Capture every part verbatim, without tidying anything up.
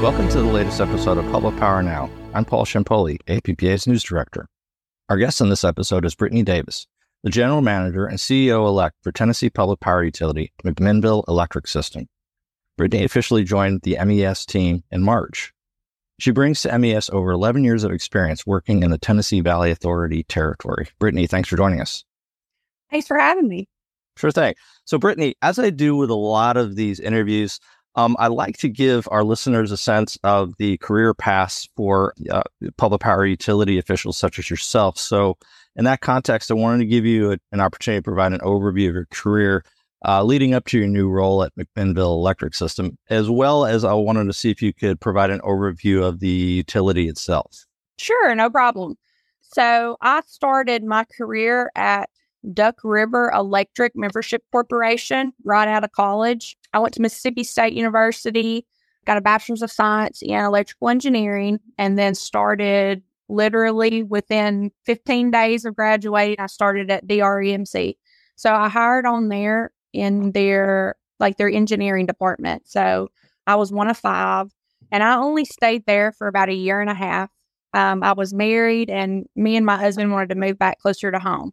Welcome to the latest episode of Public Power Now. I'm Paul Ciampoli, A P P A's news director. Our guest in this episode is Brittany Davis, the general manager and C E O-elect for Tennessee Public Power Utility, McMinnville Electric System. Brittany officially joined the M E S team in March. She brings to M E S over eleven years of experience working in the Tennessee Valley Authority territory. Brittany, thanks for joining us. Thanks for having me. Sure thing. So, Brittany, as I do with a lot of these interviews, um, I like to give our listeners a sense of the career paths for uh, public power utility officials such as yourself. So, in that context, I wanted to give you a, an opportunity to provide an overview of your career uh, leading up to your new role at McMinnville Electric System, as well as I wanted to see if you could provide an overview of the utility itself. Sure, no problem. So, I started my career at Duck River Electric Membership Corporation right out of college. I went to Mississippi State University, got a bachelor's of science in electrical engineering, and then started literally within fifteen days of graduating, I started at D R E M C. So I hired on there in their, like their engineering department. So I was one of five, and I only stayed there for about a year and a half. Um, I was married, and me and my husband wanted to move back closer to home.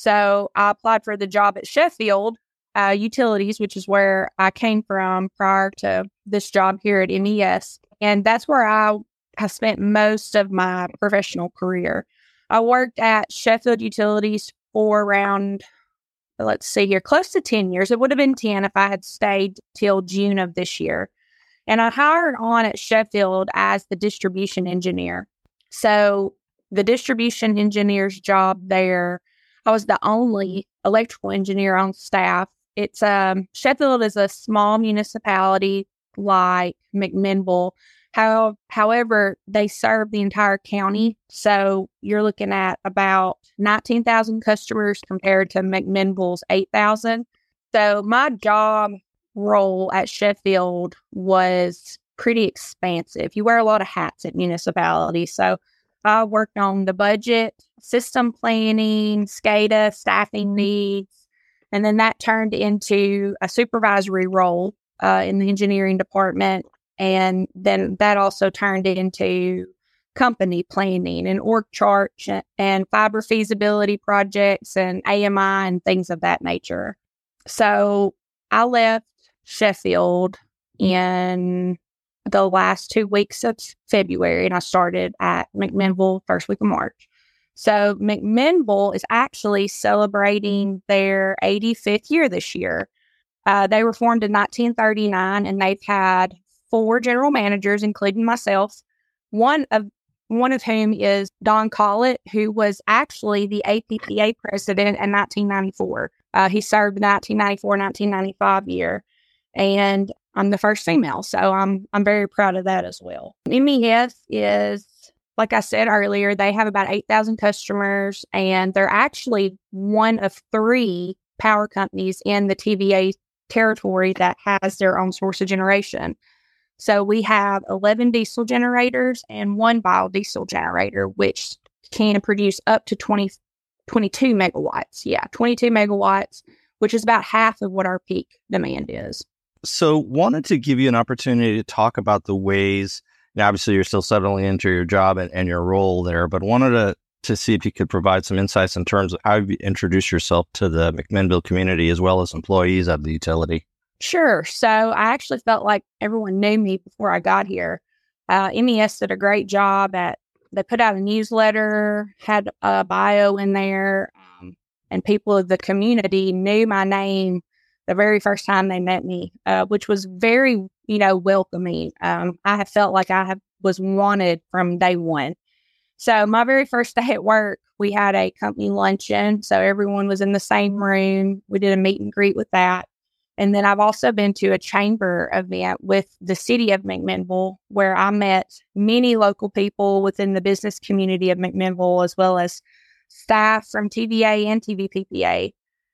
So I applied for the job at Sheffield uh, Utilities, which is where I came from prior to this job here at M E S. And that's where I have spent most of my professional career. I worked at Sheffield Utilities for around, let's see here, close to ten years. It would have been ten if I had stayed till June of this year. And I hired on at Sheffield as the distribution engineer. So the distribution engineer's job there, I was the only electrical engineer on staff. It's um, Sheffield is a small municipality like McMinnville. How, however, they serve the entire county. So you're looking at about nineteen thousand customers compared to McMinnville's eight thousand. So my job role at Sheffield was pretty expansive. You wear a lot of hats at municipalities. So I worked on the budget, system planning, SCADA, staffing needs, and then that turned into a supervisory role uh, in the engineering department. And then that also turned into company planning and org charts and fiber feasibility projects and A M I and things of that nature. So I left Sheffield in the last two weeks of February, and I started at McMinnville first week of March. So McMinnville is actually celebrating their eighty-fifth year this year. Uh, they were formed in nineteen thirty-nine, and they've had four general managers, including myself, one of one of whom is Don Collett, who was actually the A P P A president in nineteen ninety-four. Uh, he served the nineteen ninety-four nineteen ninety-five year, and I'm the first female, so I'm I'm very proud of that as well. M E S is, like I said earlier, they have about eight thousand customers, and they're actually one of three power companies in the T V A territory that has their own source of generation. So we have eleven diesel generators and one biodiesel generator, which can produce up to twenty, twenty-two megawatts. Yeah, twenty-two megawatts, which is about half of what our peak demand is. So wanted to give you an opportunity to talk about the ways, now obviously you're still settling into your job and, and your role there, but wanted to, to see if you could provide some insights in terms of how you introduce yourself to the McMinnville community as well as employees of the utility. Sure. So I actually felt like everyone knew me before I got here. Uh, M E S did a great job at, they put out a newsletter, had a bio in there, um, and people of the community knew my name the very first time they met me, uh, which was very, you know, welcoming. Um, I have felt like I have, was wanted from day one. So my very first day at work, we had a company luncheon. So everyone was in the same room. We did a meet and greet with that. And then I've also been to a chamber event with the city of McMinnville, where I met many local people within the business community of McMinnville, as well as staff from T V A and T V P P A.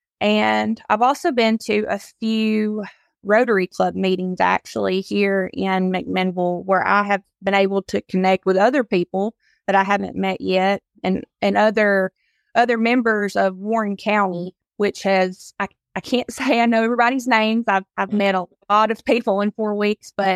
And I've also been to a few Rotary Club meetings actually here in McMinnville, where I have been able to connect with other people that I haven't met yet, and, and other other members of Warren County, which has, I, I can't say I know everybody's names. I've, I've met a lot of people in four weeks, but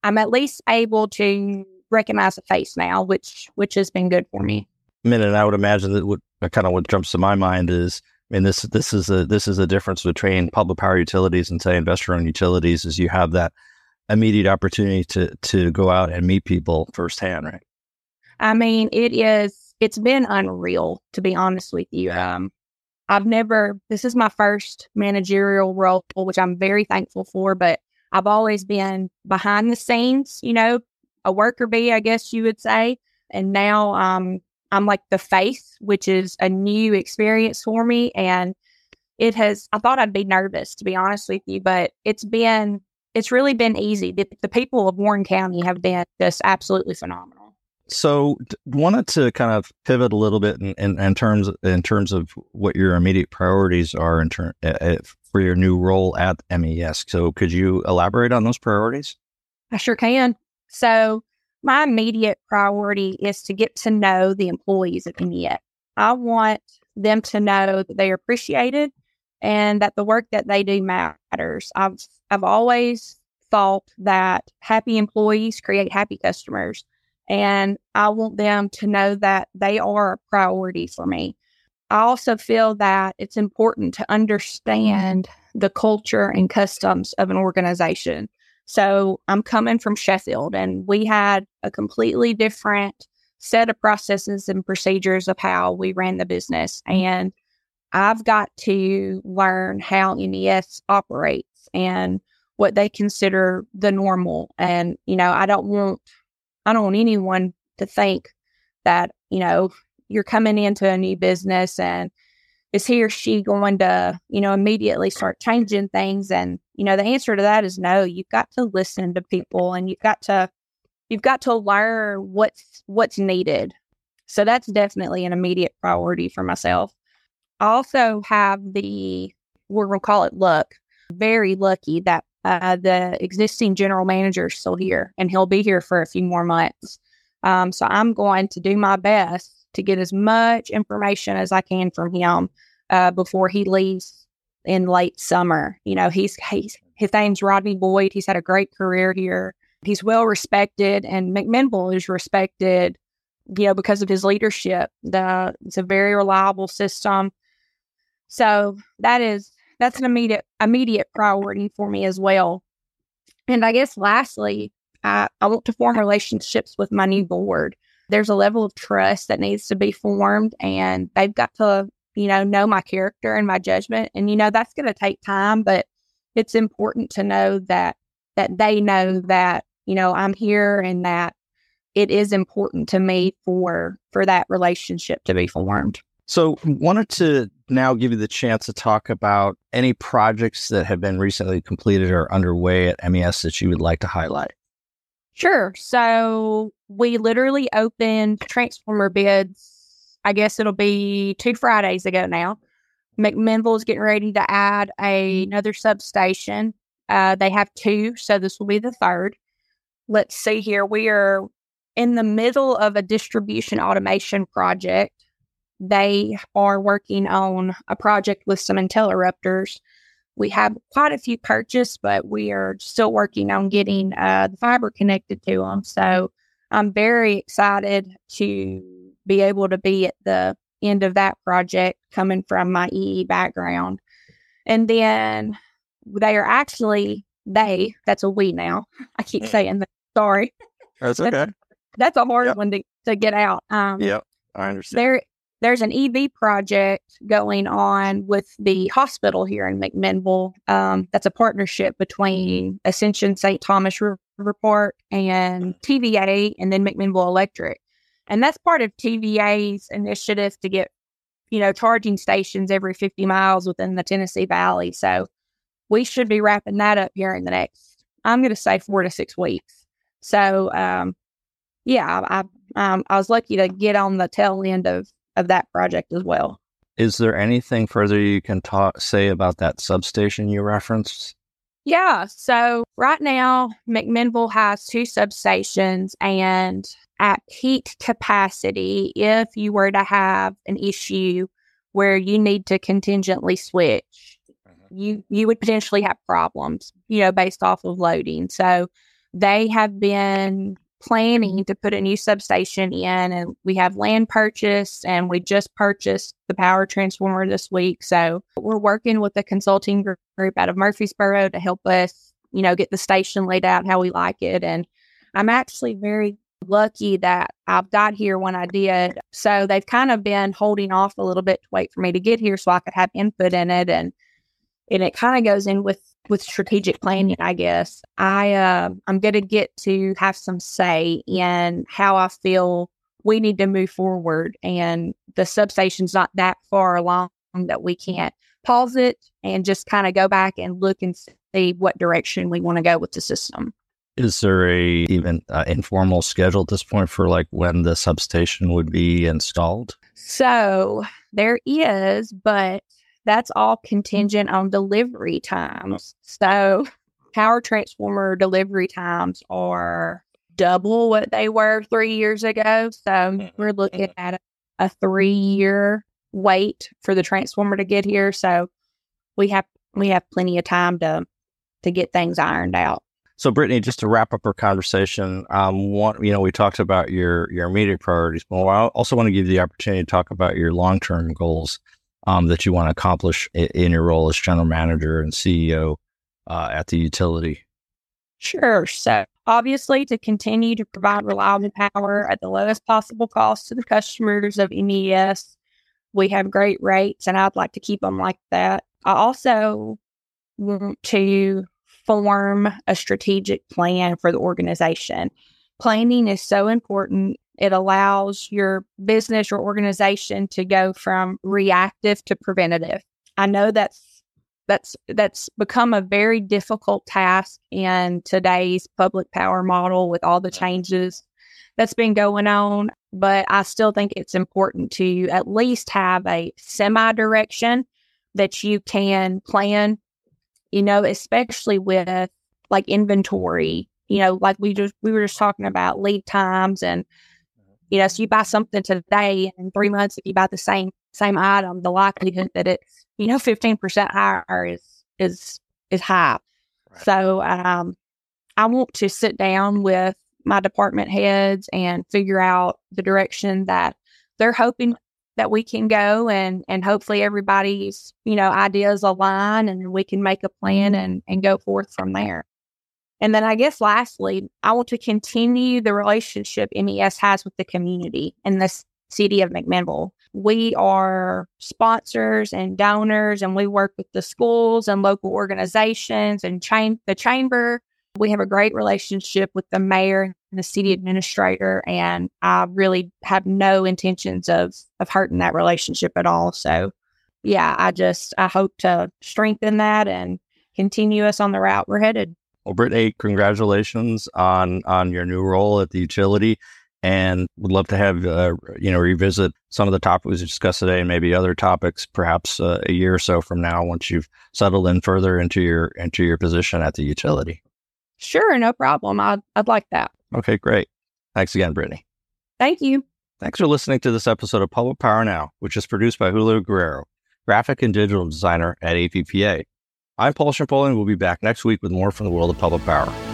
I'm at least able to recognize a face now, which which has been good for me. I mean, and I would imagine that what kind of what jumps to my mind is, I mean, this this is a this is a difference between public power utilities and say investor-owned utilities, is you have that immediate opportunity to to go out and meet people firsthand, right? I mean, it is it's been unreal, to be honest with you. Um, I've never this is my first managerial role, which I'm very thankful for, but I've always been behind the scenes, you know, a worker bee, I guess you would say. And now um, I'm like the face, which is a new experience for me. And it has, I thought I'd be nervous, to be honest with you, but it's been, it's really been easy. The, the people of Warren County have been just absolutely phenomenal. So d- wanted to kind of pivot a little bit in, in, in terms in terms of what your immediate priorities are in term, uh, for your new role at M E S. So could you elaborate on those priorities? I sure can. So my immediate priority is to get to know the employees at M E S. I want them to know that they are appreciated and that the work that they do matters. I've I've always thought that happy employees create happy customers. And I want them to know that they are a priority for me. I also feel that it's important to understand the culture and customs of an organization. So I'm coming from Sheffield, and we had a completely different set of processes and procedures of how we ran the business. And I've got to learn how M E S operates and what they consider the normal. And, you know, I don't want I don't want anyone to think that, you know, you're coming into a new business and is he or she going to, you know, immediately start changing things? And, you know, the answer to that is no. You've got to listen to people, and you've got to, you've got to learn what's, what's needed. So that's definitely an immediate priority for myself. I also have the, we're going to call it luck, very lucky that Uh, the existing general manager is still here, and he'll be here for a few more months. Um, so I'm going to do my best to get as much information as I can from him uh, before he leaves in late summer. You know, he's, he's his name's Rodney Boyd. He's had a great career here. He's well respected, and McMinnville is respected, you know, because of his leadership. The, it's a very reliable system. So that is That's an immediate immediate priority for me as well. And I guess lastly, I, I want to form relationships with my new board. There's a level of trust that needs to be formed, and they've got to, you know, know my character and my judgment. And, you know, that's going to take time, but it's important to know that, that they know that, you know, I'm here and that it is important to me for, for that relationship to be formed. So wanted to now give you the chance to talk about any projects that have been recently completed or underway at M E S that you would like to highlight. Sure. So we literally opened transformer bids, I guess it'll be two Fridays ago now. McMinnville is getting ready to add a, another substation. Uh, they have two, so this will be the third. Let's see here. We are in the middle of a distribution automation project. They are working on a project with some interrupters. We have quite a few purchased, but we are still working on getting uh, the fiber connected to them. So I'm very excited to be able to be at the end of that project coming from my E E background. And then they are actually, they, that's a we now. I keep saying that. Sorry. That's okay. That's, that's a hard Yep. one to, to get out. Um, Yep, I understand. There, There's an E V project going on with the hospital here in McMinnville. Um, that's a partnership between Ascension Saint Thomas River Park and T V A and then McMinnville Electric. And that's part of T V A's initiative to get, you know, charging stations every fifty miles within the Tennessee Valley. So we should be wrapping that up here in the next, I'm going to say four to six weeks. So, um, yeah, I, I, um, I was lucky to get on the tail end of of that project as well. Is there anything further you can talk say about that substation you referenced? Yeah. So right now, McMinnville has two substations, and at peak capacity, if you were to have an issue where you need to contingently switch, you, you would potentially have problems, you know, based off of loading. So they have been planning to put a new substation in, and we have land purchase, and we just purchased the power transformer this week. So we're working with a consulting gr- group out of Murfreesboro to help us, you know, get the station laid out how we like it. And I'm actually very lucky that I've got here when I did. So they've kind of been holding off a little bit to wait for me to get here so I could have input in it. And and it kind of goes in with with strategic planning, I guess. I, uh, I'm going to get to have some say in how I feel we need to move forward. And the substation's not that far along that we can't pause it and just kind of go back and look and see what direction we want to go with the system. Is there a even uh, informal schedule at this point for like when the substation would be installed? So there is, but that's all contingent on delivery times. So power transformer delivery times are double what they were three years ago. So we're looking at a, a three-year wait for the transformer to get here. So we have we have plenty of time to to get things ironed out. So, Brittany, just to wrap up our conversation, um, one, you know, we talked about your your immediate priorities, but I also want to give you the opportunity to talk about your long-term goals um, that you want to accomplish in, in your role as general manager and C E O uh, at the utility. Sure. So, obviously, to continue to provide reliable power at the lowest possible cost to the customers of M E S, we have great rates, and I'd like to keep them like that. I also want to form a strategic plan for the organization. Planning is so important. It allows your business or organization to go from reactive to preventative. I know that's that's that's become a very difficult task in today's public power model with all the changes that's been going on, but I still think it's important to at least have a semi-direction that you can plan, you know, especially with like inventory, you know, like we just, we were just talking about lead times and, you know, so you buy something today and in three months, if you buy the same, same item, the likelihood that it's, you know, fifteen percent higher is, is, is high. Right. So, um, I want to sit down with my department heads and figure out the direction that they're hoping that we can go, and, and hopefully everybody's, you know, ideas align, and we can make a plan and, and go forth from there. And then I guess lastly, I want to continue the relationship M E S has with the community in the city of McMinnville. We are sponsors and donors, and we work with the schools and local organizations and cham- the chamber. We have a great relationship with the mayor and the city administrator, and I really have no intentions of of hurting that relationship at all. So, yeah, I just, I hope to strengthen that and continue us on the route we're headed. Well, Brittany, congratulations on on your new role at the utility, and would love to have, uh, you know, revisit some of the topics we discussed today and maybe other topics perhaps uh, a year or so from now once you've settled in further into your into your position at the utility. Sure, no problem. I'd, I'd like that. Okay, great. Thanks again, Brittany. Thank you. Thanks for listening to this episode of Public Power Now, which is produced by Julio Guerrero, graphic and digital designer at A P P A. I'm Paul Champollion, and we'll be back next week with more from the world of public power.